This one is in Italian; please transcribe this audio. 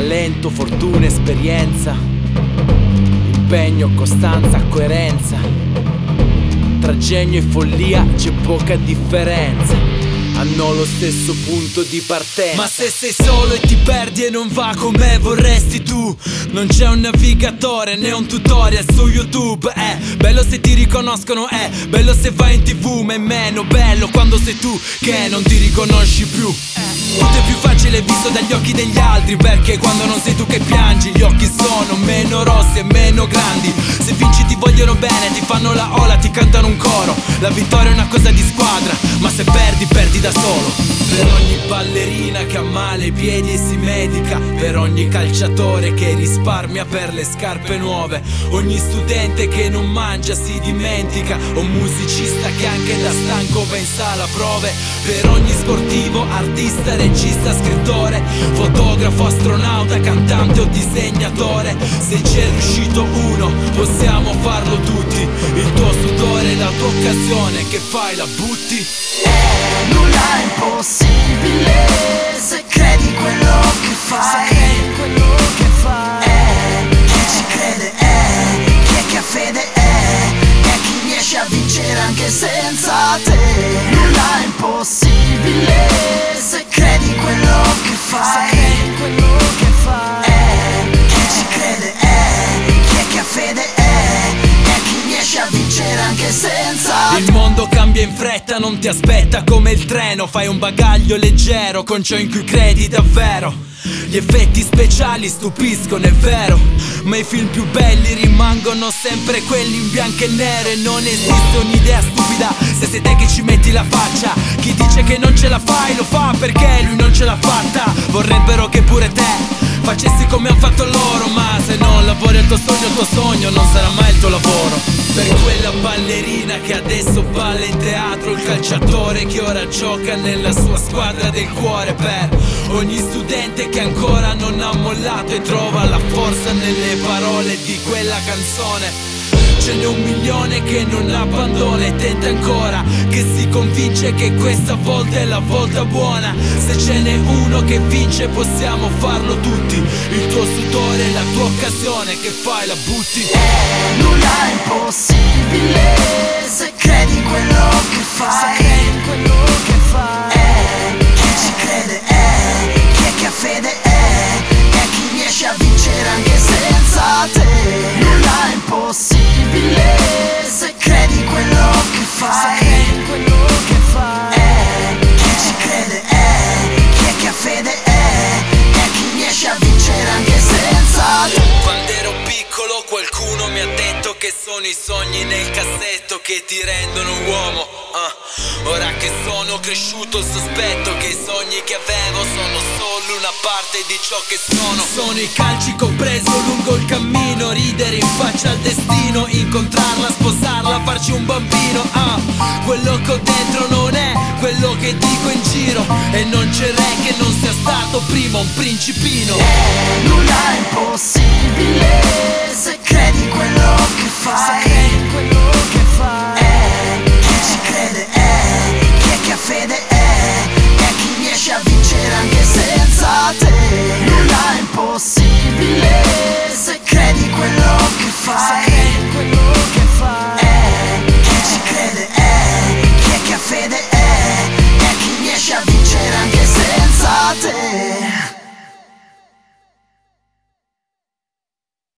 talento, fortuna, esperienza, impegno, costanza, coerenza. Tra genio e follia c'è poca differenza, hanno lo stesso punto di partenza. Ma se sei solo e ti perdi e non va come vorresti tu, non c'è un navigatore né un tutorial su YouTube. È bello se ti riconoscono, è bello se vai in TV, ma è meno bello quando sei tu che non ti riconosci più. Tutto è più facile visto dagli occhi degli altri, perché quando non sei tu che piangi gli occhi sono meno rossi e meno grandi. Se vinci ti vogliono bene, ti fanno la ola, ti cantano un coro. La vittoria è una cosa di squadra, ma se perdi, perdi da solo. Per ogni ballerina che ha male ai piedi e si medica, per ogni calciatore che risparmia per le scarpe nuove, ogni studente che non mangia si dimentica, un musicista che anche da stanco va in sala prove, per ogni sportivo, artista, regista, scrittore, fotografo, astronauta, cantante o disegnatore. Se c'è riuscito uno, possiamo farlo tutti. Il tuo sudore, la tua occasione, che fai, la butti? Nulla è impossibile se credi quello che fai. Chi ci crede chi è che ha fede è chi riesce a vincere anche senza te. Nulla è impossibile se credi quello che fai. Chi ci crede chi è che ha fede è chi riesce a vincere anche senza te. Il mondo cambia in fretta, non ti aspetta come il treno. Fai un bagaglio leggero con ciò in cui credi davvero. Gli effetti speciali stupiscono, è vero, ma i film più belli rimangono sempre quelli in bianco e nero. E non esiste un'idea stupida se sei te che ci metti la faccia. Chi dice che non ce la fai lo fa perché lui non ce l'ha fatta. Vorrebbero che pure te facessi come han fatto loro, ma se non lavori al tuo sogno non sarà mai il tuo lavoro. Per quella ballerina che adesso balla in teatro, il calciatore che ora gioca nella sua squadra del cuore, per ogni studente che ancora non ha mollato e trova la forza nelle parole di quella canzone. Ce n'è 1 milione che non abbandona e tenta ancora, che si convince che questa volta è la volta buona. Se ce n'è uno che vince possiamo farlo tutti. Il tuo sudore, la tua occasione, che fai, la butti? Nulla è impossibile se credi quello che fai. Chi ci crede chi è che ha fede è chi riesce a vincere anche senza te. Nulla è impossibile se credi quello che fai. Chi ci crede chi è che ha fede è chi riesce a vincere anche senza te. Quando ero piccolo qualcuno mi ha detto che sono i sogni nel cassetto che ti rendono un uomo. Ora che sono cresciuto sospetto che i sogni che avevo sono solo una parte di ciò che sono. Sono i calci che ho preso lungo il cammino, ridere in faccia al destino, incontrarla, sposarla, farci un bambino. Quello che ho dentro non è quello che dico in giro, e non c'è re che non sia stato prima un principino. Nulla è impossibile se credi quello che fai. Chi ci crede chi è che ha fede è chi riesce a vincere anche senza te. Nulla è impossibile se credi quello che fai. Chi ci crede chi è che ha fede è chi riesce a vincere anche senza te.